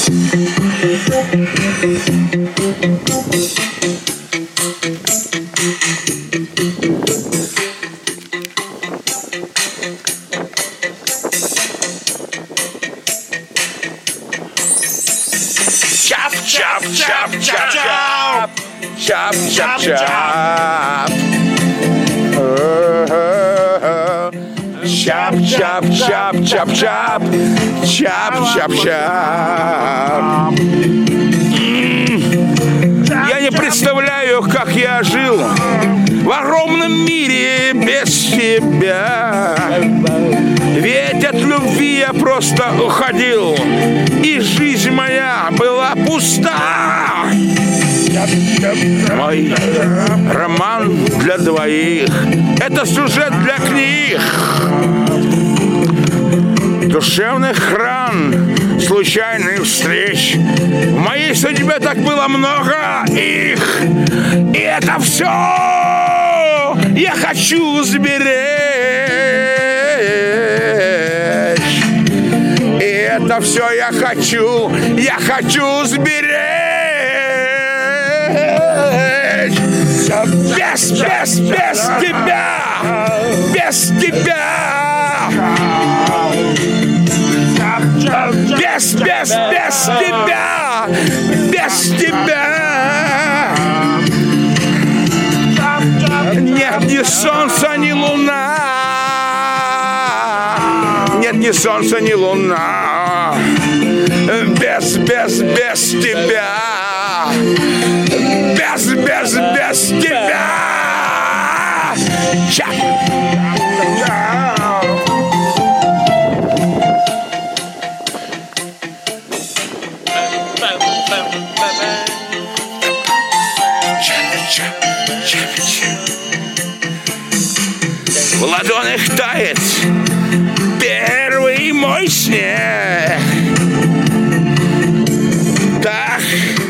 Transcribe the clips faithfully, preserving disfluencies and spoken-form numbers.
Чап, чап, чап, чап, чап, чап, чап, чап. Чап, чап, чап, чап, чап, чап, чап, чап. Я не представляю, как я жил в огромном мире без тебя. Ведь от любви я просто уходил, и жизнь моя была пуста. Мой роман для двоих — это сюжет для книг, душевных ран, случайных встреч. В моей судьбе так было много их, и это все я хочу сберечь. И это все я хочу, я хочу сберечь. Без, без, без тебя, без тебя. Без, без, без тебя, без тебя. Нет ни солнца, ни луна. Нет ни солнца, ни луна. Без, без, без тебя. Без, без, без тебя. Чап. В ладонях тает первый мой снег. Так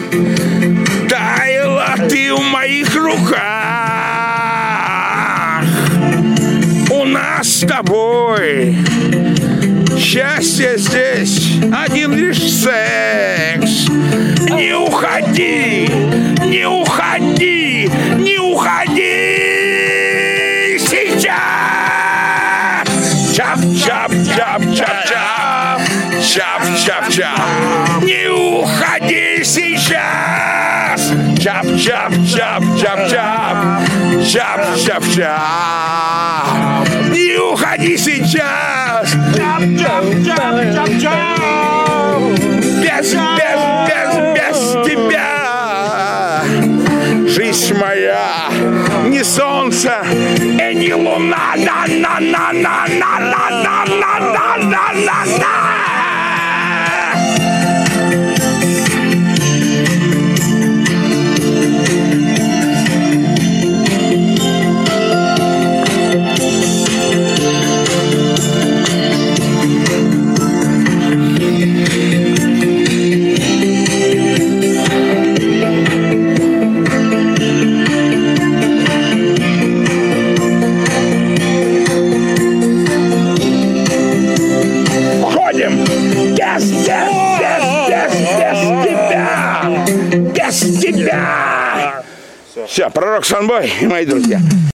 таяла ты в моих руках. У нас с тобой счастье здесь один лишь секс. Не уходи, не уходи, не уходи сейчас. Чап, чап, чап, чап, чап, чап, чап, чап. Не уходи сейчас. Чап, чап, чап, чап, чап, чап, чап, чап. Не уходи сейчас. Чап, чап, чап, чап, чап. Без, без, без, без тебя. Жизнь моя не солнце и не луна. На, на, на, на, на, на, на, на, на, на, на, на. Все, пророк Санбой и мои друзья.